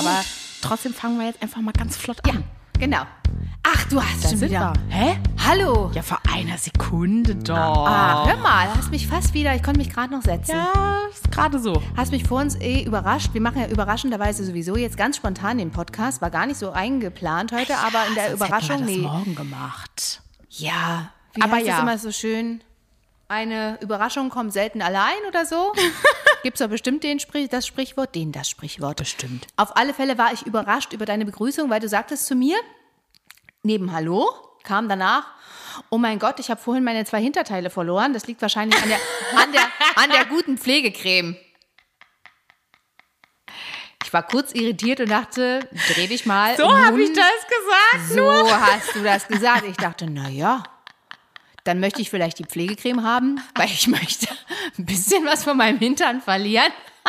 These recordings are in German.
Aber trotzdem fangen wir jetzt einfach mal ganz flott an. Ja, genau. Ach, du hast schon wieder. Hä? Hallo. Ja, vor einer Sekunde doch. Ah, hör mal, hast mich fast wieder, ich konnte mich gerade noch setzen. Ja, ist gerade so. Hast mich vor uns überrascht. Wir machen ja überraschenderweise sowieso jetzt ganz spontan den Podcast. War gar nicht so eingeplant heute, aber in der Sonst Überraschung, hätten wir das morgen gemacht. Ja, wie Aber heißt ja. das immer so schön? Eine Überraschung kommt selten allein oder so. Gibt es doch bestimmt das Sprichwort. Bestimmt. Auf alle Fälle war ich überrascht über deine Begrüßung, weil du sagtest zu mir, neben Hallo kam danach, oh mein Gott, ich habe vorhin meine 2 Hinterteile verloren. Das liegt wahrscheinlich an der guten Pflegecreme. Ich war kurz irritiert und dachte, dreh dich mal. So habe ich das gesagt. So hast du das gesagt. Ich dachte, naja, dann möchte ich vielleicht die Pflegecreme haben, weil ich möchte ein bisschen was von meinem Hintern verlieren.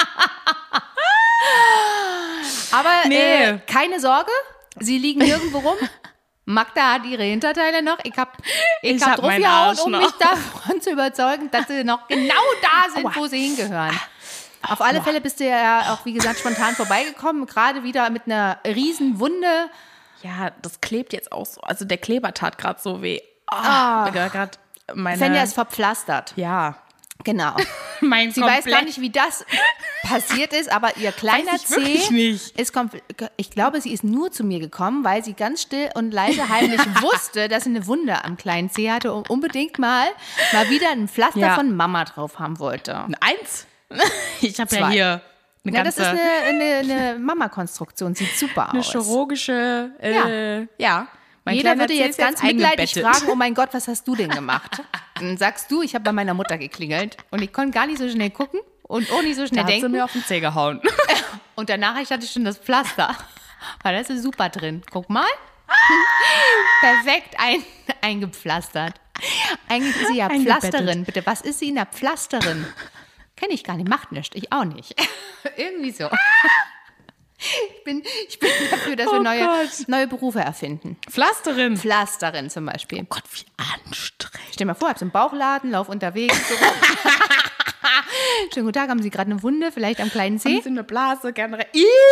Aber keine Sorge, sie liegen nirgendwo rum. Magda hat ihre Hinterteile noch. Ich hab draufgehauen, um mich davon zu überzeugen, dass sie noch genau da sind, wo sie hingehören. Auf alle Fälle bist du ja auch, wie gesagt, spontan vorbeigekommen. Gerade wieder mit einer riesen Wunde. Ja, das klebt jetzt auch so. Also der Kleber tat gerade so weh. Fenja ist verpflastert. Ja. Genau. Sie weiß gar nicht, wie das passiert ist, aber ihr kleiner Zeh ich glaube, sie ist nur zu mir gekommen, weil sie ganz still und leise heimlich wusste, dass sie eine Wunde am kleinen Zeh hatte und unbedingt mal wieder ein Pflaster von Mama drauf haben wollte. Eins? Ich habe ja hier eine ganze... Das ist eine Mama-Konstruktion, sieht super aus. Eine chirurgische, ja. Jeder würde jetzt ganz mitleidig fragen, oh mein Gott, was hast du denn gemacht? Dann sagst du, ich habe bei meiner Mutter geklingelt und ich konnte gar nicht so schnell gucken und auch nicht so schnell denken. Da hat sie mir auf den Zeh gehauen. Und danach hatte ich schon das Pflaster. Weil das ist super drin. Guck mal. Perfekt eingepflastert. Eigentlich ist sie ja Pflasterin. Bitte, was ist sie in der Pflasterin? Kenne ich gar nicht, macht nichts. Ich auch nicht. Irgendwie so. Ich bin dafür, dass wir neue Berufe erfinden. Pflasterin zum Beispiel. Oh Gott, wie anstrengend. Stell dir mal vor, ich habe so einen Bauchladen, lauf unterwegs. So. Schönen guten Tag, haben Sie gerade eine Wunde, vielleicht am kleinen Zeh? Haben Sie eine Blase, gerne.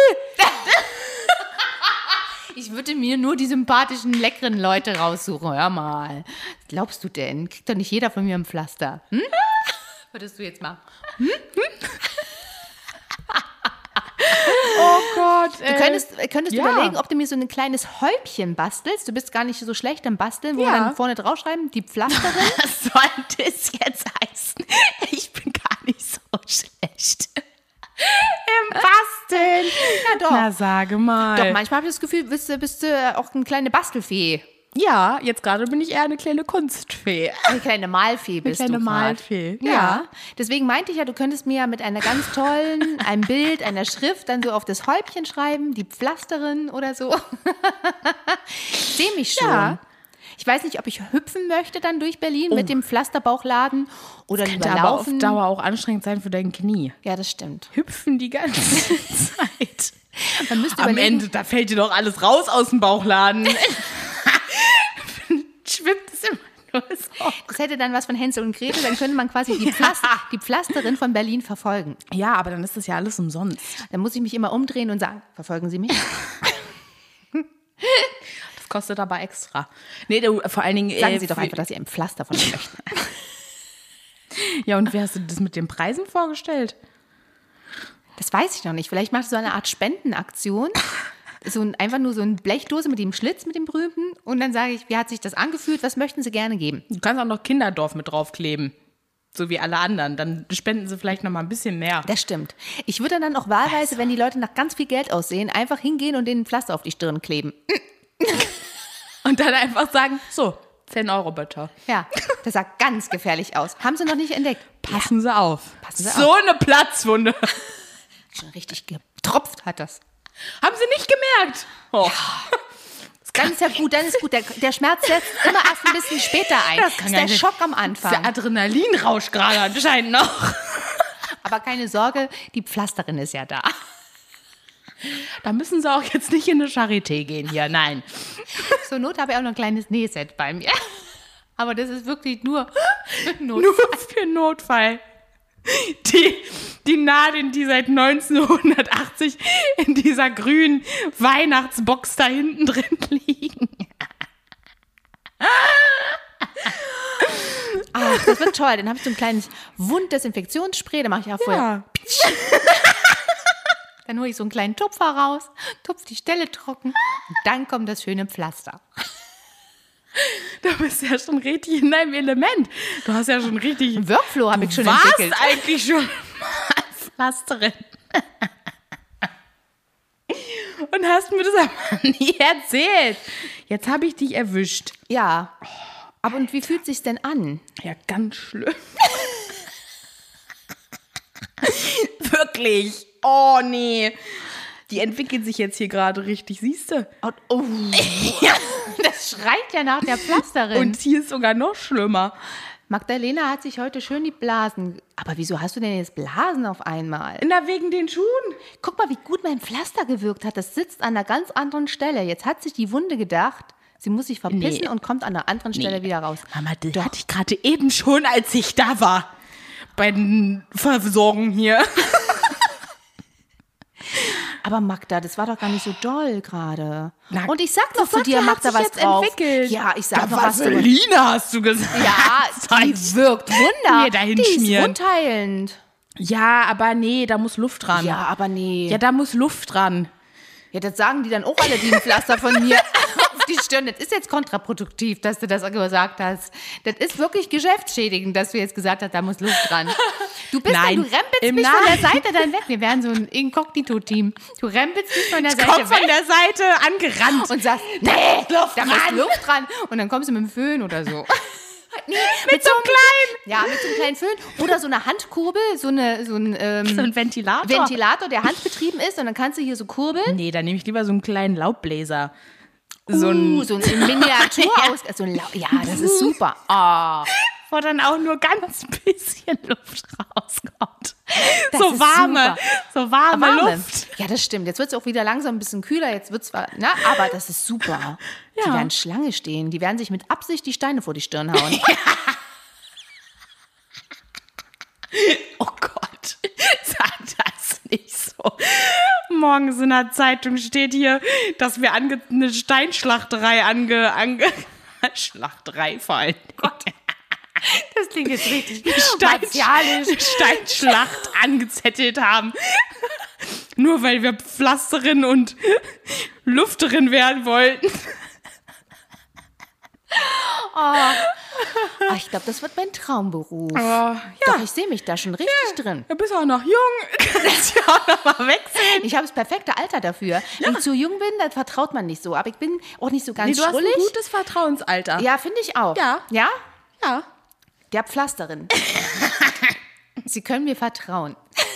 Ich würde mir nur die sympathischen, leckeren Leute raussuchen. Hör mal, was glaubst du denn? Kriegt doch nicht jeder von mir ein Pflaster. Hm? Würdest du jetzt mal? Oh Gott. Du könntest überlegen, ob du mir so ein kleines Häubchen bastelst. Du bist gar nicht so schlecht am Basteln, wo wir dann vorne draufschreiben, die Pflasterin. Was soll das jetzt heißen? Ich bin gar nicht so schlecht. Im Basteln. Ja, doch. Na, sage mal. Doch, manchmal habe ich das Gefühl, bist du auch eine kleine Bastelfee. Ja, jetzt gerade bin ich eher eine kleine Kunstfee. Eine kleine Malfee bist du. Eine kleine Malfee. Ja. Deswegen meinte ich ja, du könntest mir ja mit einer ganz tollen, einem Bild, einer Schrift dann so auf das Häubchen schreiben, die Pflasterin oder so. Ich sehe mich schon. Ja. Ich weiß nicht, ob ich hüpfen möchte dann durch Berlin mit dem Pflasterbauchladen oder lieber laufen. Aber auf Dauer auch anstrengend sein für dein Knie. Ja, das stimmt. Hüpfen die ganze Zeit. Man müsste Am Ende, da fällt dir doch alles raus aus dem Bauchladen. Schwimmt es immer nur so. Das hätte dann was von Hänsel und Gretel, dann könnte man quasi die Pflasterin von Berlin verfolgen. Ja, aber dann ist das ja alles umsonst. Dann muss ich mich immer umdrehen und sagen, verfolgen Sie mich? Das kostet aber extra. Nee, vor allen Dingen... Sagen Sie doch einfach, dass Sie ein Pflaster von mir möchten. Ja, und wie hast du das mit den Preisen vorgestellt? Das weiß ich noch nicht. Vielleicht machst du so eine Art Spendenaktion. Einfach nur so eine Blechdose mit dem Schlitz, mit dem berühmten. Und dann sage ich, wie hat sich das angefühlt? Was möchten Sie gerne geben? Du kannst auch noch Kinderdorf mit draufkleben. So wie alle anderen. Dann spenden sie vielleicht noch mal ein bisschen mehr. Das stimmt. Ich würde dann auch wahlweise, wenn die Leute nach ganz viel Geld aussehen, einfach hingehen und den Pflaster auf die Stirn kleben. Und dann einfach sagen, so, 10 Euro bitte. Ja, das sah ganz gefährlich aus. Haben Sie noch nicht entdeckt? Passen Sie auf. Passen Sie auf. So eine Platzwunde. Schon richtig getropft hat das. Haben Sie nicht gemerkt? Oh. Ja. Dann ist ja gut, dann ist gut. Der Schmerz setzt immer erst ein bisschen später ein. Das ist der Schock am Anfang. Der Adrenalinrausch gerade anscheinend noch. Aber keine Sorge, die Pflasterin ist ja da. Da müssen Sie auch jetzt nicht in eine Charité gehen hier, nein. Zur Not habe ich auch noch ein kleines Nähset bei mir. Aber das ist wirklich nur für Notfall. Nur für Notfall. die Nadeln, die seit 1980 in dieser grünen Weihnachtsbox da hinten drin liegen. Ach, das wird toll. Dann habe ich so ein kleines Wunddesinfektionsspray. Da mache ich auch vorher. Ja. Dann hole ich so einen kleinen Tupfer raus, tupfe die Stelle trocken und dann kommt das schöne Pflaster. Du bist ja schon richtig in deinem Element. Du hast ja schon richtig... Ein Workflow habe ich schon entwickelt. Du warst eigentlich schon Pflasterin. Und hast mir das aber nie erzählt. Jetzt habe ich dich erwischt. Ja. Aber und wie fühlt es sich denn an? Ja, ganz schlimm. Wirklich. Oh, nee. Die entwickelt sich jetzt hier gerade richtig, siehst du? Oh. Ja, das schreit ja nach der Pflasterin. Und hier ist sogar noch schlimmer. Magdalena hat sich heute schön die Blasen. Aber wieso hast du denn jetzt Blasen auf einmal? Na, wegen den Schuhen. Guck mal, wie gut mein Pflaster gewirkt hat. Das sitzt an einer ganz anderen Stelle. Jetzt hat sich die Wunde gedacht, sie muss sich verpissen und kommt an einer anderen Stelle wieder raus. Mama, das hatte ich gerade eben schon, als ich da war. Bei den Versorgungen hier. Aber Magda, das war doch gar nicht so doll gerade. Und ich sag noch zu dir, Magda, was drauf. Entwickelt. Ja, ich sag noch was. Vaseline hast du gesagt. Ja, die wirkt Wunder. Die ist wundheilend. Ja, aber nee, da muss Luft dran. Ja, aber nee. Ja, da muss Luft dran. Ja, das sagen die dann auch alle, die ein Pflaster von mir auf die Stirn. Das ist jetzt kontraproduktiv, dass du das gesagt hast. Das ist wirklich geschäftsschädigend, dass du jetzt gesagt hast, da muss Luft dran. Du bist Nein. du rempelst mich von der Seite dann weg. Wir wären so ein Inkognito-Team. Du rempelst mich von der Seite weg. Von der Seite angerannt. Und sagst, nee, da muss Luft dran. Und dann kommst du mit dem Föhn oder so. Nee, mit so einem kleinen. Ja, mit so einem kleinen Föhn. Oder so eine Handkurbel, so ein Ventilator. Ventilator, der handbetrieben ist. Und dann kannst du hier so kurbeln. Nee, dann nehme ich lieber so einen kleinen Laubbläser. So ein Miniatur aus. Ja, das ist super. Oh. Wo dann auch nur ganz bisschen Luft rauskommt. Das so ist warme warme Luft. Ja, das stimmt. Jetzt wird es auch wieder langsam ein bisschen kühler. Jetzt wird zwar, aber das ist super. Ja. Die werden Schlange stehen. Die werden sich mit Absicht die Steine vor die Stirn hauen. Ja. Oh Gott, sag das nicht so. Morgens in der Zeitung steht hier, dass wir eine Steinschlachterei Schlachterei vor allem. Gott. Das klingt jetzt richtig martialisch. Steinschlacht angezettelt haben. Nur weil wir Pflasterin und Lufterin werden wollten. Oh, ich glaube, das wird mein Traumberuf. Doch, ich sehe mich da schon richtig drin. Du bist auch noch jung. Kannst ja auch noch mal wechseln. Ich habe das perfekte Alter dafür. Wenn ich zu jung bin, dann vertraut man nicht so. Aber ich bin auch nicht so ganz schrullig. Du hast ein gutes Vertrauensalter. Ja, finde ich auch. Ja. Ja? Ja. Der Pflasterin. Sie können mir vertrauen.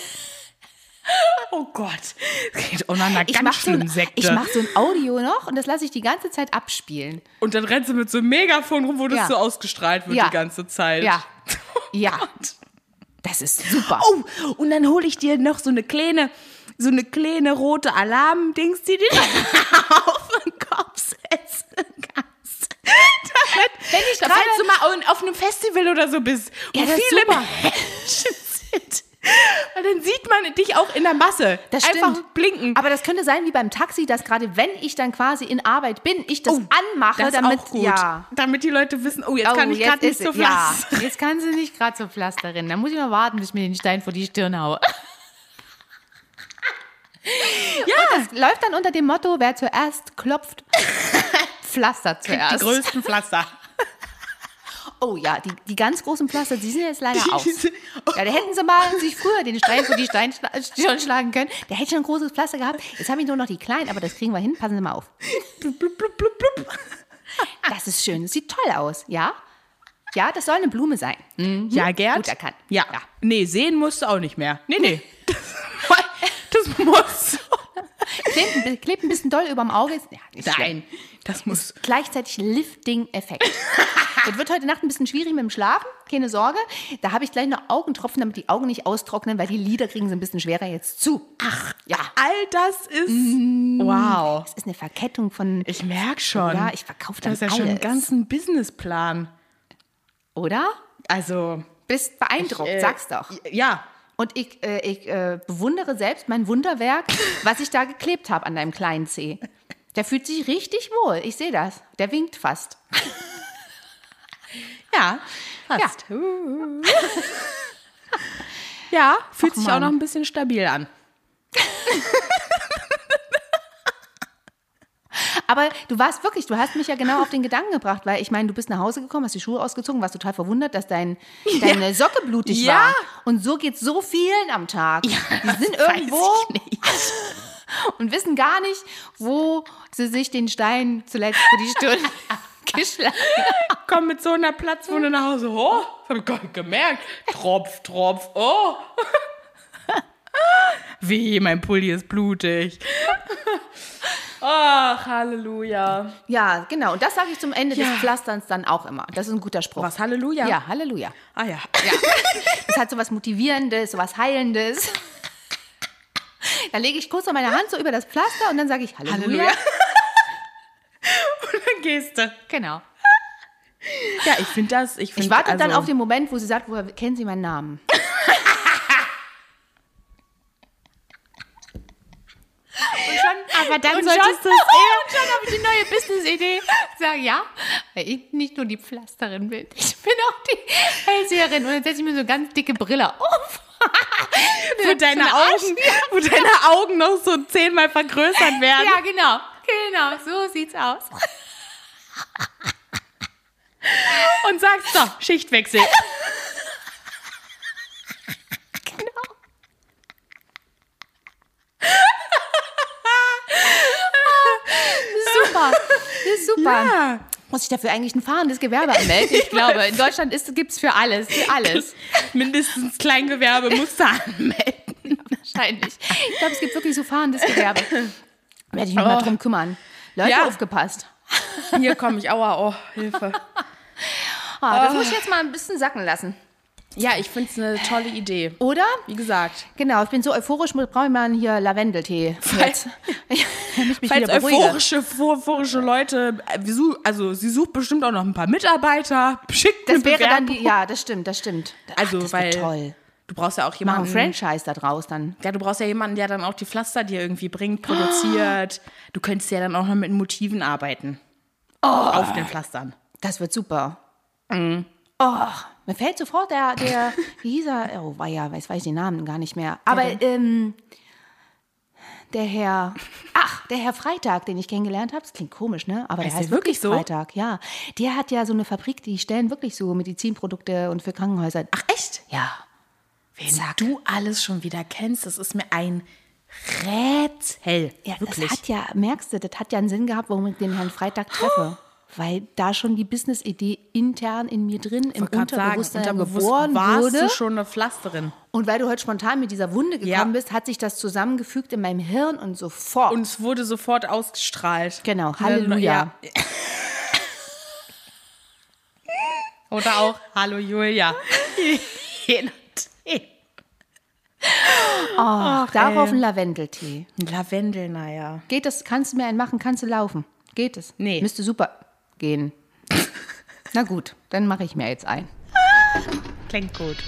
Oh Gott. Das geht auch nach einer ganz schlimmen Sekte. Ich mache so ein Audio noch und das lasse ich die ganze Zeit abspielen. Und dann rennst du mit so einem Megafon rum, wo das so ausgestrahlt wird die ganze Zeit. Ja. Oh ja. Das ist super. Oh, und dann hole ich dir noch so eine kleine rote Alarm-Dings, die du auf den Kopf setzen kannst. Falls du mal auf einem Festival oder so bist, wo viele Menschen sind. Weil dann sieht man dich auch in der Masse. Das einfach stimmt. Blinken. Aber das könnte sein wie beim Taxi, dass gerade wenn ich dann quasi in Arbeit bin, ich das anmache, das damit, ist auch gut. Damit die Leute wissen, jetzt kann ich gerade nicht so pflastern. Ja, jetzt kann sie nicht gerade so pflastern. Da muss ich noch warten, bis ich mir den Stein vor die Stirn haue. Ja. Und das läuft dann unter dem Motto, wer zuerst klopft, pflastert zuerst. Die größten Pflaster. Oh ja, die ganz großen Pflaster, die sind jetzt leider aus. Ja, da hätten sie mal sich früher den Stein vor die Stirn schlagen können. Der hätte schon ein großes Pflaster gehabt. Jetzt habe ich nur noch die kleinen, aber das kriegen wir hin. Passen Sie mal auf. Blub, blub, blub, blub, blub. Das ist schön. Das sieht toll aus. Ja? Ja, das soll eine Blume sein. Mhm. Ja, Gerd? Gut erkannt. Ja. Nee, sehen musst du auch nicht mehr. Nee. Das muss. Klebt ein bisschen doll überm Auge. Ja, nein, das muss. Gleichzeitig Lifting-Effekt. Das wird heute Nacht ein bisschen schwierig mit dem Schlafen, keine Sorge. Da habe ich gleich noch Augentropfen, damit die Augen nicht austrocknen, weil die Lider kriegen sie ein bisschen schwerer jetzt zu. Ach, ja. All das ist, wow. Das ist eine Verkettung von... Ich merke schon. Ja, ich verkaufe dann alles. Das ist ja schon einen ganzen Businessplan. Oder? Also... Bist beeindruckt, sag's doch. Ja, Und ich bewundere selbst mein Wunderwerk, was ich da geklebt habe an deinem kleinen Zeh. Der fühlt sich richtig wohl. Ich sehe das. Der winkt fast. Ja, fast. Ja, fühlt sich auch noch ein bisschen stabil an. Aber du hast mich ja genau auf den Gedanken gebracht, weil ich meine, du bist nach Hause gekommen, hast die Schuhe ausgezogen, warst total verwundert, dass deine Socke blutig war. Und so geht es so vielen am Tag. Ja, die sind irgendwo und wissen gar nicht, wo sie sich den Stein zuletzt für die Stunde geschlagen haben. Komm mit so einer Platzwunde nach Hause. Oh, das hab ich gar nicht gemerkt. Tropf, Tropf, oh. Weh, mein Pulli ist blutig. Ach, Halleluja. Ja, genau. Und das sage ich zum Ende des Pflasterns dann auch immer. Das ist ein guter Spruch. Was, Halleluja? Ja, Halleluja. Ah ja. Das hat so was Motivierendes, so was Heilendes. Dann lege ich kurz noch meine Hand so über das Pflaster und dann sage ich Halleluja. Und dann gehst du. Genau. Ja, ich finde das. Ich warte dann auf den Moment, wo sie sagt, woher kennen Sie meinen Namen? Aber dann solltest du es und schon habe ich die neue Business-Idee. Sag ja, weil ich nicht nur die Pflasterin bin, ich bin auch die Hellseherin. Und dann setze ich mir so eine ganz dicke Brille auf. Wo deine Augen noch so 10-mal vergrößert werden. Ja, genau, so sieht's aus. Und sagst so, Schichtwechsel. Super. Ja. Muss ich dafür eigentlich ein fahrendes Gewerbe anmelden? Ich glaube, in Deutschland gibt es für alles. Mindestens Kleingewerbe musst du anmelden. Wahrscheinlich. Ich glaube, es gibt wirklich so fahrendes Gewerbe. Werde ich mich mal drum kümmern. Leute, aufgepasst. Hier komme ich, aua, Hilfe. Das muss ich jetzt mal ein bisschen sacken lassen. Ja, ich finde es eine tolle Idee. Oder? Wie gesagt. Genau, ich bin so euphorisch, brauche ich mal hier Lavendeltee. Falls euphorische Leute, sie sucht bestimmt auch noch ein paar Mitarbeiter. Schickt das wäre dann das stimmt. Also, das weil toll. Du brauchst ja auch jemanden. Machen ein Franchise da draus dann. Ja, du brauchst ja jemanden, der dann auch die Pflaster dir irgendwie bringt, produziert. Du könntest ja dann auch noch mit Motiven arbeiten. Auf den Pflastern. Das wird super. Mhm. Oh, mir fällt sofort der wie hieß er? Oh, weiß ich den Namen gar nicht mehr. Aber der Herr Freitag, den ich kennengelernt habe, das klingt komisch, ne? Aber der heißt wirklich so? Freitag, ja. Der hat ja so eine Fabrik, die stellen wirklich so Medizinprodukte und für Krankenhäuser. Ach, echt? Ja. Wen du alles schon wieder kennst, das ist mir ein Rätsel. Ja, wirklich. Merkst du, das hat ja einen Sinn gehabt, warum ich den Herrn Freitag treffe. Weil da schon die Business-Idee intern in mir drin, im Unterbewusstsein geboren wurde. Warst du schon eine Pflasterin. Und weil du heute spontan mit dieser Wunde gekommen bist, hat sich das zusammengefügt in meinem Hirn und sofort. Und es wurde sofort ausgestrahlt. Genau, Halleluja. Ja. Oder auch Hallo Julia. Je nachdem. Darauf ein Lavendeltee. Lavendel, naja. Geht das? Kannst du mir einen machen? Kannst du laufen? Geht es? Nee. Müsste super gehen. Na gut, dann mache ich mir jetzt ein. Klingt gut.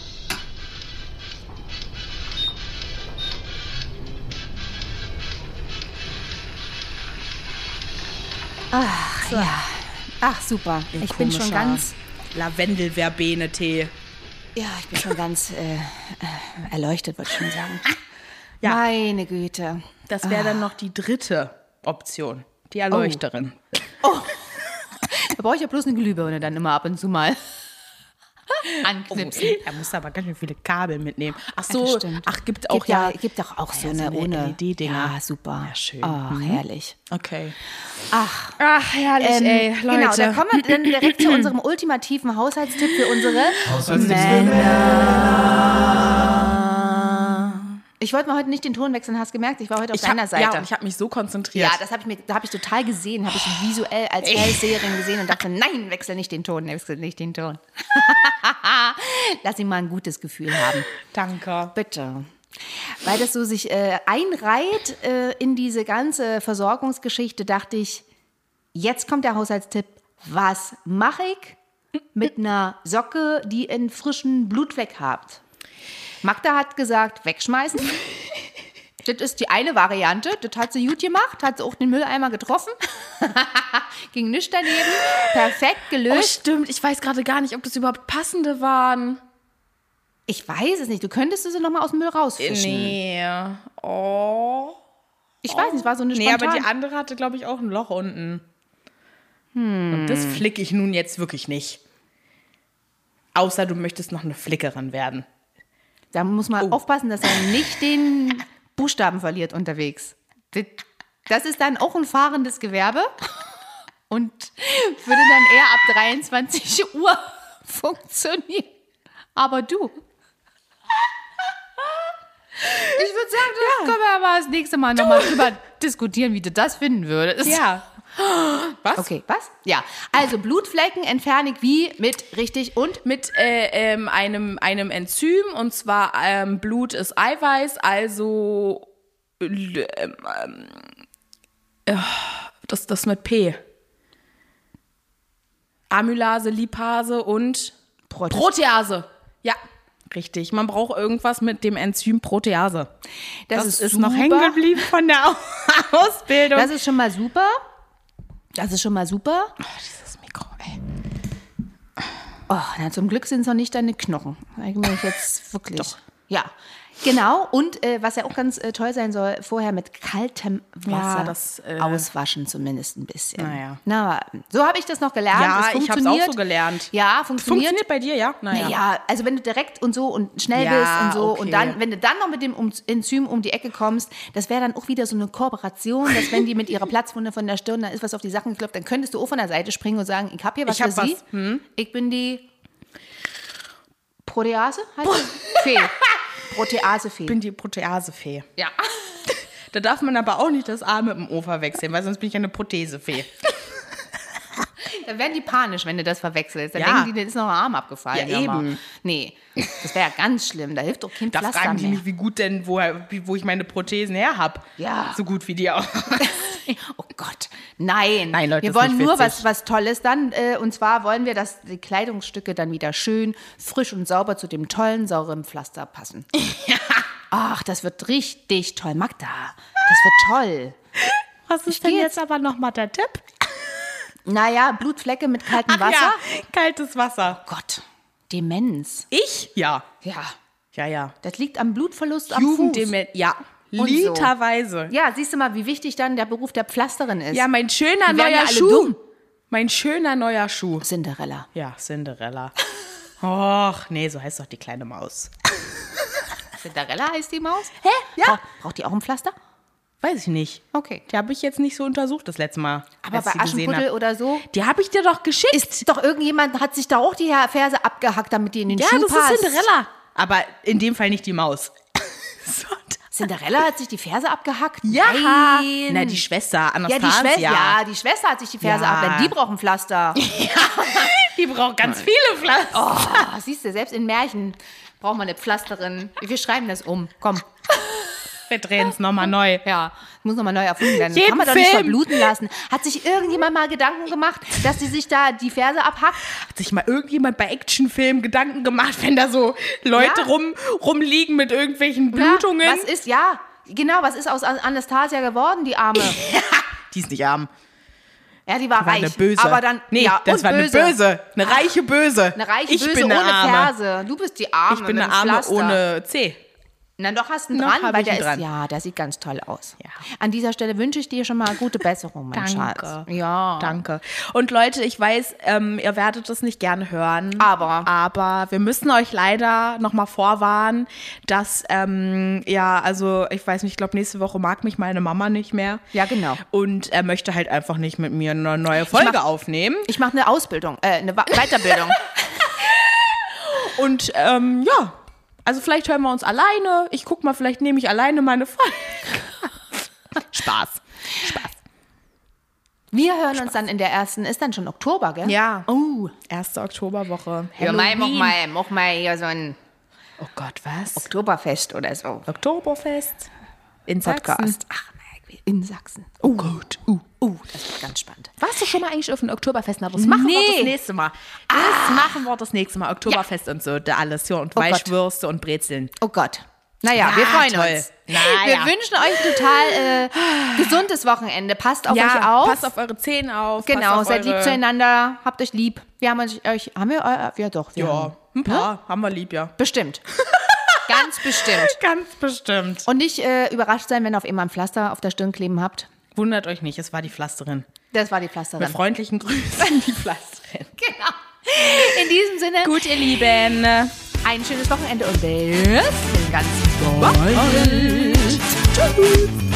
Ach, so. Ja. Ach, super. Ich bin schon ganz... Lavendelverbene-Tee. Ja, ich bin schon ganz erleuchtet, würde ich schon sagen. Ja. Meine Güte. Das wäre dann noch die dritte Option. Die Erleuchterin. Oh. Da brauche ich ja bloß eine Glühbirne dann immer ab und zu mal anknipsen. Da musst du aber ganz schön viele Kabel mitnehmen. Ach so, gibt doch auch so eine ohne LED-Dinger. Ja, super. Ja, schön. Ach, herrlich. Okay. Ach, herrlich, ey, Leute. Genau, da kommen wir dann direkt zu unserem ultimativen Haushaltstipp für unsere Männer. Ich wollte mal heute nicht den Ton wechseln, hast gemerkt, ich war heute auf deiner Seite. Ja, und ich habe mich so konzentriert. Ja, da habe ich total gesehen, habe ich visuell als Hellseherin gesehen und dachte, nein, wechsel nicht den Ton. Lass ihn mal ein gutes Gefühl haben. Danke. Bitte. Weil das so sich einreiht in diese ganze Versorgungsgeschichte, dachte ich, jetzt kommt der Haushaltstipp. Was mache ich mit einer Socke, die einen frischen Blutfleck hat? Magda hat gesagt, wegschmeißen. Das ist die eine Variante. Das hat sie gut gemacht. Hat sie auch den Mülleimer getroffen. Ging nichts daneben. Perfekt gelöst. Oh, stimmt. Ich weiß gerade gar nicht, ob das überhaupt passende waren. Ich weiß es nicht. Du könntest sie nochmal aus dem Müll rausfischen. Nee. Oh. Ich weiß nicht, es war so eine spontan. Nee, aber die andere hatte, glaube ich, auch ein Loch unten. Und das flicke ich nun jetzt wirklich nicht. Außer du möchtest noch eine Flickerin werden. Da muss man aufpassen, dass er nicht den Buchstaben verliert unterwegs. Das ist dann auch ein fahrendes Gewerbe und würde dann eher ab 23 Uhr funktionieren. Aber du. Ich würde sagen, das können wir aber das nächste Mal nochmal drüber diskutieren, wie du das finden würdest. Ja. Was? Okay, was? Ja, also Blutflecken entferne ich wie mit, richtig, und? Mit einem Enzym, und zwar Blut ist Eiweiß, also das mit P. Amylase, Lipase und Protease. Ja, richtig. Man braucht irgendwas mit dem Enzym Protease. Das ist noch hängen geblieben von der Ausbildung. Das ist schon mal super. Oh, dieses Mikro, ey. Oh, na, zum Glück sind es noch nicht deine Knochen. Eigentlich jetzt wirklich. Doch. Ja, genau. Und was ja auch ganz toll sein soll, vorher mit kaltem Wasser auswaschen, zumindest ein bisschen. Naja. Na, so habe ich das noch gelernt. Ja, ich habe es auch so gelernt. Ja, funktioniert bei dir, ja? Naja, also wenn du direkt und so und schnell bist und so und dann, wenn du dann noch mit dem Enzym um die Ecke kommst, das wäre dann auch wieder so eine Kooperation, dass wenn die mit ihrer Platzwunde von der Stirn, da ist was auf die Sachen geklopft, dann könntest du auch von der Seite springen und sagen, ich habe hier was für Sie. Ich bin die Protease? Fee. Proteasefee. Ich bin die Proteasefee. Ja. Da darf man aber auch nicht das A mit dem O verwechseln, weil sonst bin ich eine Prothesefee. Da werden die panisch, wenn du das verwechselst. Dann denken die, dir ist noch ein Arm abgefallen. Ja, eben. Nee, das wäre ja ganz schlimm. Da hilft doch kein Da Pflaster fragen die mehr. mich, wie gut denn, wo ich meine Prothesen her habe. Ja. So gut wie die auch. Oh Gott, nein. Nein, Leute, wir das ist wollen nicht nur witzig. was Tolles dann. Und zwar wollen wir, dass die Kleidungsstücke dann wieder schön, frisch und sauber zu dem tollen, sauren Pflaster passen. Ja. Ach, das wird richtig toll. Magda, das wird toll. Was ist denn jetzt aber nochmal der Tipp? Naja, Blutflecke mit kaltem Wasser. Ja, kaltes Wasser. Oh Gott, Demenz. Ich? Ja. Ja, Ja. das liegt am Blutverlust am Fuß. Jugenddemenz. Ja. Und Literweise. Ja, siehst du mal, wie wichtig dann der Beruf der Pflasterin ist. Ja, mein schöner Die werden ja neuer alle Schuh. dumm. Mein schöner neuer Schuh. Cinderella. Ja, Cinderella. Och, nee, so heißt doch die kleine Maus. Cinderella heißt die Maus? Hä? Ja. Braucht die auch ein Pflaster? Weiß ich nicht. Okay. Die habe ich jetzt nicht so untersucht das letzte Mal. Aber als bei ich die gesehen Aschenputtel hab. oder so? Die habe ich dir doch geschickt. Ist doch irgendjemand, hat sich da auch die Ferse abgehackt, damit die in den ja, Schuh das passt. ist Cinderella. Aber in dem Fall nicht die Maus. So, Cinderella hat sich die Ferse abgehackt? ja. Nein. Na, die Schwester, Ja, Anastasia. die Schwester hat sich die Ferse Ja. abgehackt. Die braucht ein Pflaster. Die braucht ganz viele Pflaster. Oh, siehst du, selbst in Märchen braucht man eine Pflasterin. Wir schreiben das um. Komm. Wir drehen es nochmal neu. Ja, muss nochmal neu erfunden werden. Jeden Kann man doch nicht Film. verbluten lassen. Hat sich irgendjemand mal Gedanken gemacht, dass sie sich da die Ferse abhackt? Hat sich mal irgendjemand bei Actionfilmen Gedanken gemacht, wenn da so Leute Ja. rumliegen mit irgendwelchen Blutungen? Ja, was ist aus Anastasia geworden, die Arme? Die ist nicht arm. Ja, die war War reich. eine Böse. Aber dann, nee, ja, das und war böse. eine Böse. Eine reiche Böse. Eine reiche ich Böse bin eine ohne Arme. Ferse. Du bist die Arme Ich bin mit eine dem Arme Pflaster. ohne C. Na doch, hast du einen Noch dran, hab weil ich der einen ist, dran. ja, der sieht ganz toll aus. Ja. An dieser Stelle wünsche ich dir schon mal gute Besserung, mein Danke. Schatz. Ja. Danke. Und Leute, ich weiß, ihr werdet das nicht gerne hören. Aber wir müssen euch leider nochmal vorwarnen, dass, also ich weiß nicht, ich glaube, nächste Woche mag mich meine Mama nicht mehr. Ja, genau. Und er möchte halt einfach nicht mit mir eine neue Folge aufnehmen. ich mache eine Ausbildung, eine Weiterbildung. Und also vielleicht hören wir uns alleine. Ich guck mal, vielleicht nehme ich alleine meine Folge. Spaß. Wir hören uns dann in der ersten, ist dann schon Oktober, gell? Ja. Oh. 1. Oktoberwoche. Ja, Halloween. mach mal hier so ein Oh Gott, was? Oktoberfest oder so. Oktoberfest in Sachsen. Podcast. Ach, in Sachsen. Oh Gott. Das wird ganz spannend. Warst du schon mal eigentlich auf ein Oktoberfest? Na, das machen wir das nächste Mal. Oktoberfest und so, da alles. Ja, und Weichwürste und Brezeln. Oh Gott. Naja, wir freuen uns. Wir wünschen euch total gesundes Wochenende. Passt auf euch auf. Passt auf eure Zähne auf. Genau, seid lieb zueinander. Habt euch lieb. Wir haben euch, ja doch. Ein paar haben wir lieb, ja. Bestimmt. Ganz bestimmt. Ganz bestimmt. Und nicht überrascht sein, wenn ihr auf einmal ein Pflaster auf der Stirn kleben habt. Wundert euch nicht, es war die Pflasterin. Das war die Pflasterin. Mit freundlichen Grüßen, die Pflasterin. Genau. In diesem Sinne. Gut, ihr Lieben. Ein schönes Wochenende und bis ganz bald. Tschüss.